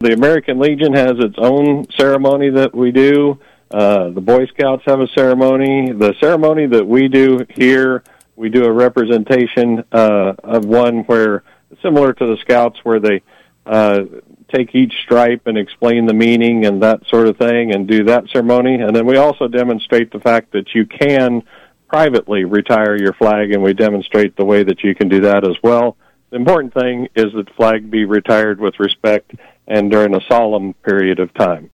the American Legion has its own ceremony that we do. The Boy Scouts have a ceremony. The ceremony that we do here, we do a representation of one where, similar to the Scouts, where they take each stripe and explain the meaning and that sort of thing and do that ceremony. And then we also demonstrate the fact that you can privately retire your flag, and we demonstrate the way that you can do that as well. The important thing is that the flag be retired with respect and during a solemn period of time.